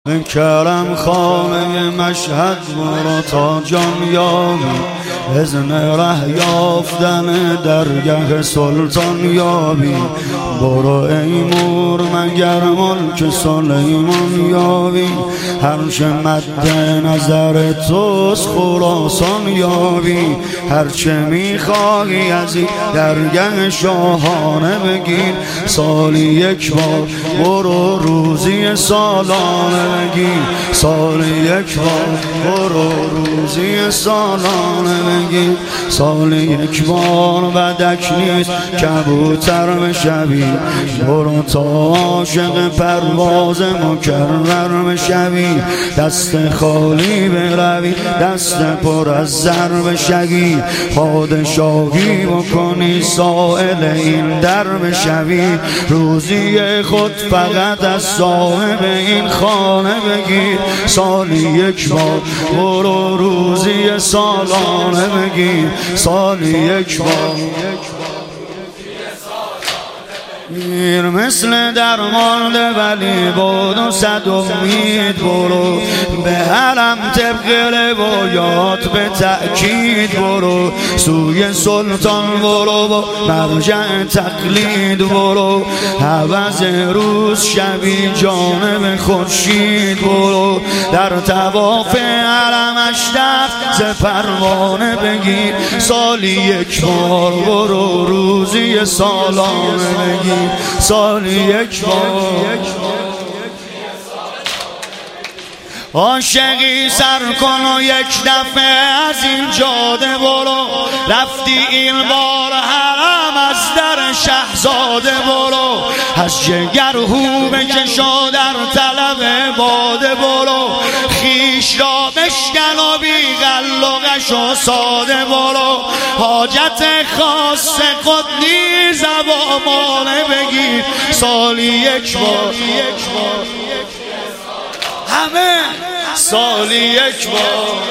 کرم خانه مشهد برو تا جان یابی، اذن ره یافتن درگه سلطان یابی. برو ای مور مگر ملک سلیمان یابی، هرچه مد نظر توست خراسان یابی. هرچه میخواهی از این درگه شاهانه بگیر، سالی یک بار برو روزی سالانه بگیر. سالی یک بار برو روزی سالانه بگیر. سالی یک بار بدک نیست کبوتر بشوی، برو تا عاشق پرواز مکرر بشوی. دست خالی بروی دست پر از زر بشوی، پادشاهی بکنی سائل این در بشوی. روزی خود فقط از صاحب این خانه بگیر. سالی یک بار برو روزی سالانه بگیر. سالی یک بار گیر مثل درمانده ولی بود و صد امید. برو به حرم طبق روایات به تأکید برو، سوی سلطان برو و مرجع تقلید برو. عوض روز شبی جانب خورشید برو، در طواف حرمش دست ز پروانه بگیر. سالی یک بار برو روزی سالانه بگیر. سالی یک بار عاشقی سر کن و یک دفعه از این جاده برو. رفتی این بار حرم از در شهزاده برو، از جگر هو بکشا در طلب باده برو. خیش را بشکن و بی غلقش و ساده برو، حاجت خاص خود نیز زبامانه بگیر. سالی یک بار همه سالی یک بار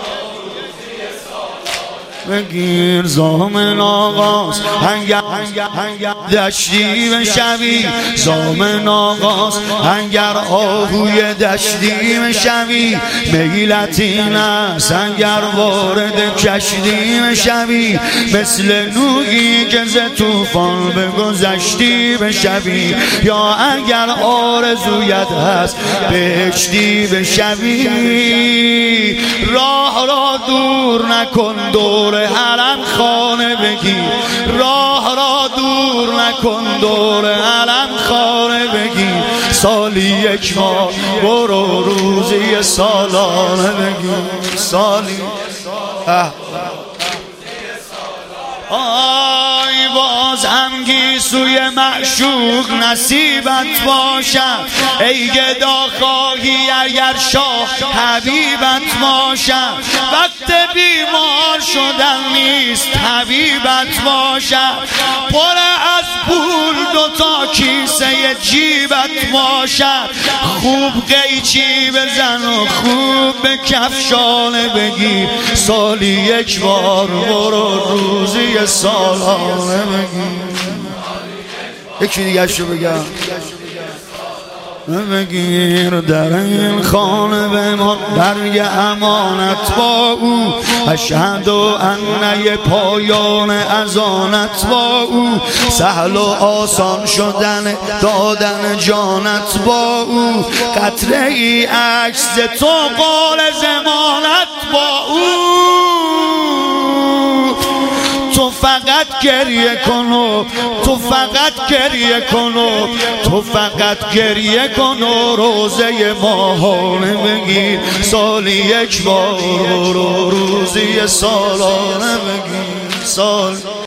بگیر. زامن آغاز هنگر دشتی بشوی، زامن آغاز هنگر آهوی دشتی بشوی. میلت این است اگر وارد کشتی بشوی، مثل نوحی که ز طوفان به گذشتی بشوی. یا اگر آرزویت هست بهشتی بشوی، راه را دور نکن دور حرم خانه بگیر. راه را دور نکن دور حرم خانه بگیر. سالی یک بار برو روزی سالانه بگیر. سالی آی باز هم گیسوی معشوق نصیبت باشد، ای گدا خواهی اگر شاه حبیبت باشد. وقت بیمار شدن نیست حبیبت باشد، پر از پول دوتا کیسه جیبت باشد. خوب قیچی بزن و خوب به کفشانه بگیر. سالی یک بار برو روزی سالانه بگیر. یکی دیگه شو بگم بگیر. در این خانه بمان برگ امانت با او، اشهد ان پایان اذانت با او. سهل و آسان شدن دادن جانت با او، قطره ای عکس تو قول زمانت با او. تو فقط گریه کن و تو فقط گریه کن و تو فقط گریه کن و روزه ماهانه بگیر. سالی یک بار روزی سالانه بگیر. سال